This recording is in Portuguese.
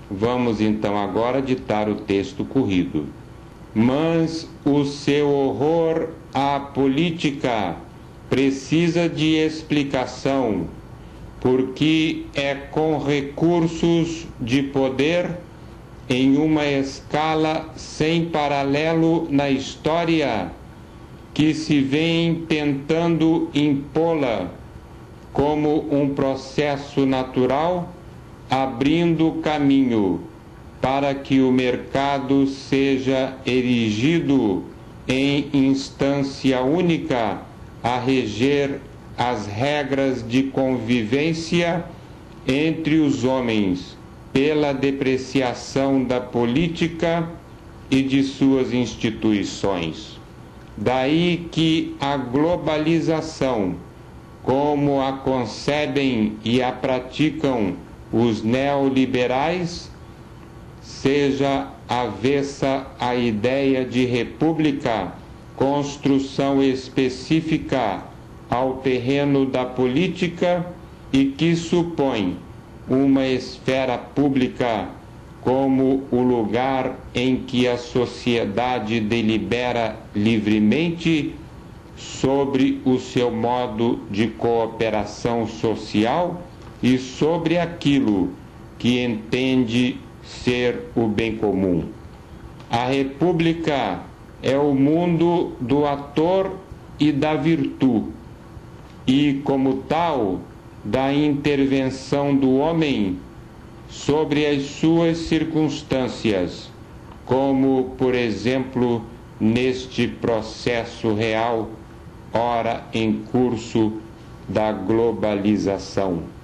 Vamos então agora ditar o texto corrido. Mas o seu horror à política precisa de explicação, porque é com recursos de poder, em uma escala sem paralelo na história, que se vem tentando impô-la como um processo natural, abrindo caminho para que o mercado seja erigido em instância única a reger as regras de convivência entre os homens, pela depreciação da política e de suas instituições. Daí que a globalização, como a concebem e a praticam os neoliberais, seja avessa à ideia de república, construção específica ao terreno da política e que supõe uma esfera pública como o lugar em que a sociedade delibera livremente sobre o seu modo de cooperação social e sobre aquilo que entende ser o bem comum. A república é o mundo do ator e da virtude, e como tal, da intervenção do homem sobre as suas circunstâncias, como, por exemplo, neste processo real, ora em curso da globalização.